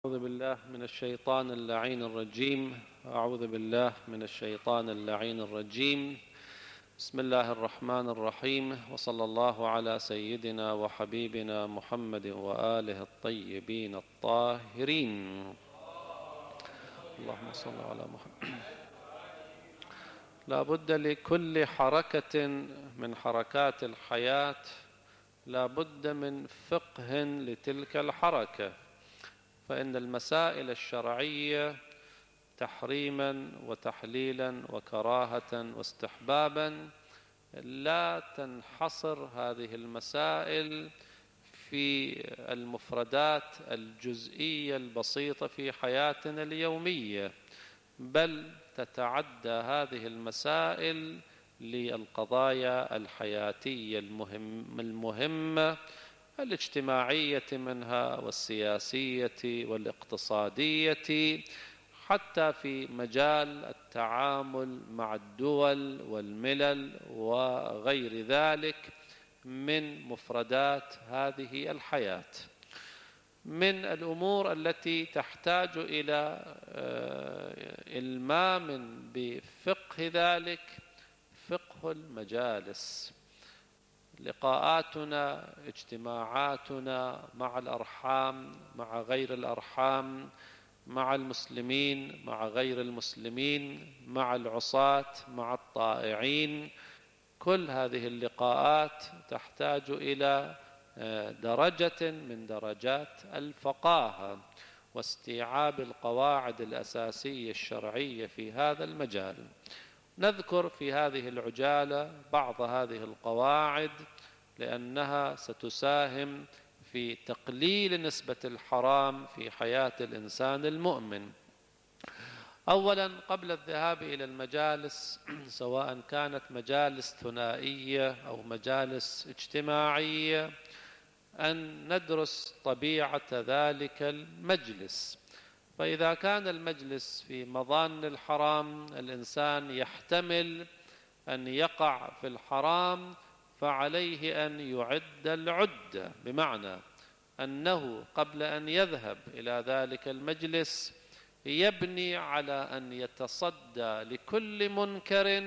أعوذ بالله من الشيطان اللعين الرجيم. أعوذ بالله من الشيطان اللعين الرجيم. بسم الله الرحمن الرحيم، وصلى الله على سيدنا وحبيبنا محمد وآله الطيبين الطاهرين. اللهم صل على محمد. لا بد لكل حركة من حركات الحياة لا بد من فقه لتلك الحركة، فإن المسائل الشرعية تحريما وتحليلا وكراهة واستحبابا لا تنحصر هذه المسائل في المفردات الجزئية البسيطة في حياتنا اليومية، بل تتعدى هذه المسائل للقضايا الحياتية المهمة الاجتماعية منها والسياسية والاقتصادية، حتى في مجال التعامل مع الدول والملل وغير ذلك من مفردات هذه الحياة. من الأمور التي تحتاج إلى إلمام بفقه ذلك فقه المجالس، لقاءاتنا، اجتماعاتنا مع الأرحام، مع غير الأرحام، مع المسلمين، مع غير المسلمين، مع العصاة، مع الطائعين. كل هذه اللقاءات تحتاج إلى درجة من درجات الفقاهة واستيعاب القواعد الأساسية الشرعية في هذا المجال. نذكر في هذه العجالة بعض هذه القواعد لأنها ستساهم في تقليل نسبة الحرام في حياة الإنسان المؤمن. أولا، قبل الذهاب إلى المجالس سواء كانت مجالس ثنائية أو مجالس اجتماعية، أن ندرس طبيعة ذلك المجلس. فإذا كان المجلس في مظان الحرام، الإنسان يحتمل أن يقع في الحرام، فعليه أن يعد العدة، بمعنى أنه قبل أن يذهب إلى ذلك المجلس يبني على أن يتصدى لكل منكر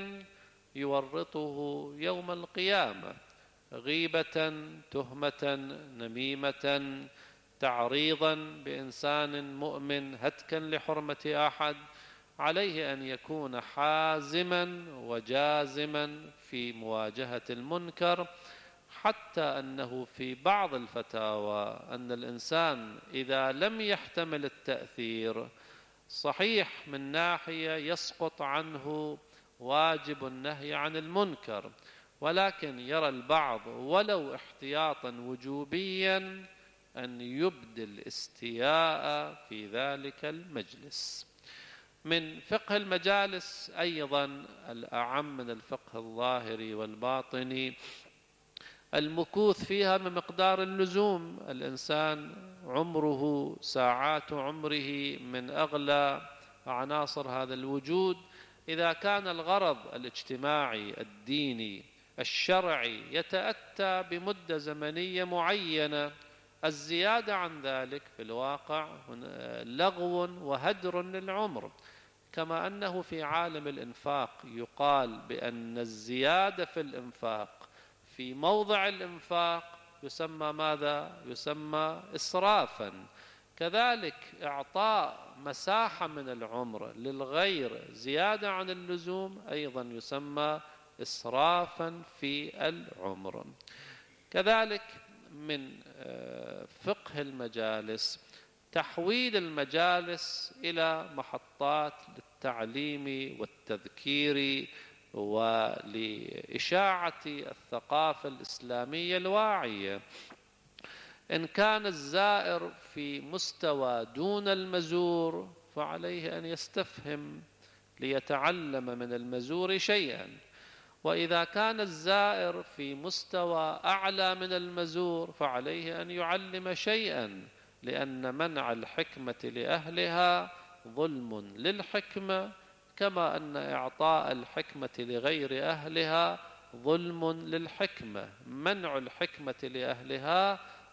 يورطه يوم القيامة، غيبة، تهمة، نميمة، تعريضا بإنسان مؤمن، هتكا لحرمة أحد. عليه أن يكون حازما وجازما في مواجهة المنكر، حتى أنه في بعض الفتاوى أن الإنسان إذا لم يحتمل التأثير، صحيح من ناحية يسقط عنه واجب النهي عن المنكر، ولكن يرى البعض ولو احتياطا وجوبيا أن يبدي الاستياء في ذلك المجلس. من فقه المجالس أيضا الأعم من الفقه الظاهري والباطني المكوث فيها بمقدار اللزوم. الإنسان عمره، ساعات عمره من أغلى عناصر هذا الوجود. إذا كان الغرض الاجتماعي الديني الشرعي يتأتى بمدة زمنية معينة، الزيادة عن ذلك في الواقع لغو وهدر للعمر. كما أنه في عالم الإنفاق يقال بأن الزيادة في الإنفاق في موضع الإنفاق يسمى ماذا؟ يسمى إسرافا. كذلك إعطاء مساحة من العمر للغير زيادة عن اللزوم أيضا يسمى إسرافا في العمر. كذلك من فقه المجالس تحويل المجالس إلى محطات للتعليم والتذكير ولإشاعة الثقافة الإسلامية الواعية. إن كان الزائر في مستوى دون المزور، فعليه أن يستفهم ليتعلم من المزور شيئا، وإذا كان الزائر في مستوى أعلى من المزور فعليه أن يعلم شيئا، لأن منع الحكمة لأهلها ظلم للحكمة، كما أن إعطاء الحكمة لغير أهلها ظلم للحكمة. منع الحكمة لأهلها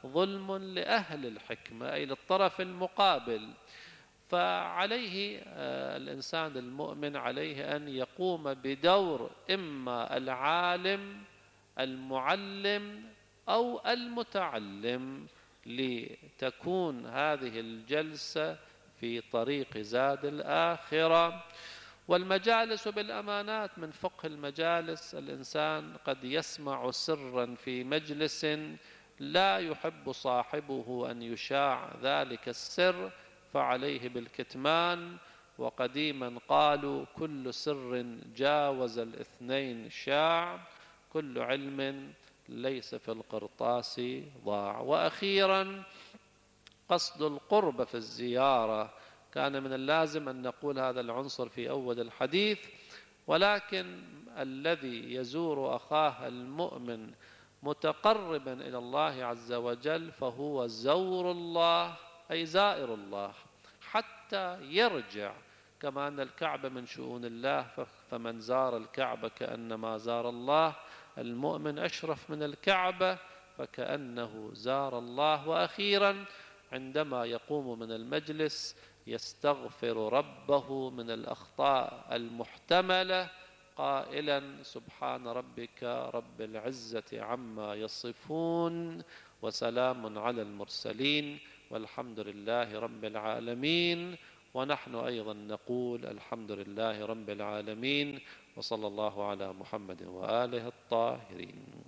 ظلم لأهل الحكمة أي للطرف المقابل. فعليه الإنسان المؤمن عليه أن يقوم بدور إما العالم المعلم أو المتعلم، لتكون هذه الجلسة في طريق زاد الآخرة. والمجالس بالأمانات من فقه المجالس، الإنسان قد يسمع سرا في مجلس لا يحب صاحبه أن يشاع ذلك السر، فعليه بالكتمان. وقديما قالوا: كل سر جاوز الاثنين شاع، كل علم ليس في القرطاس ضاع. وأخيرا قصد القرب في الزيارة، كان من اللازم أن نقول هذا العنصر في أول الحديث، ولكن الذي يزور أخاه المؤمن متقربا إلى الله عز وجل فهو زور الله، أي زائر الله، حتى يرجع. كما أن الكعبة من شؤون الله، فمن زار الكعبة كأنما زار الله. المؤمن أشرف من الكعبة فكأنه زار الله. وأخيرا عندما يقوم من المجلس يستغفر ربه من الأخطاء المحتملة، قائلا: سبحان ربك رب العزة عما يصفون، وسلام على المرسلين، والحمد لله رب العالمين. ونحن أيضا نقول: الحمد لله رب العالمين، وصلى الله على محمد وآله الطاهرين.